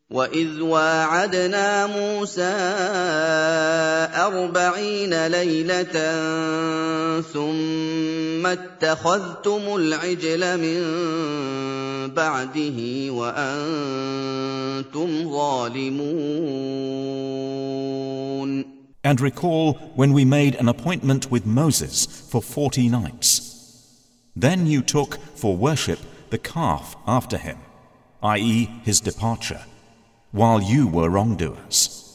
وَإِذْ وَاعَدْنَا مُوسَىٰ 40 لَيْلَةً ثُمَّ اتَّخَذْتُمُ الْعِجْلَ مِن بَعْدِهِ وَأَنتُمْ ظَالِمُونَ. And recall when we made an appointment with Moses for 40 nights. Then you took for worship the calf after him, i.e. his departure, while you were wrongdoers.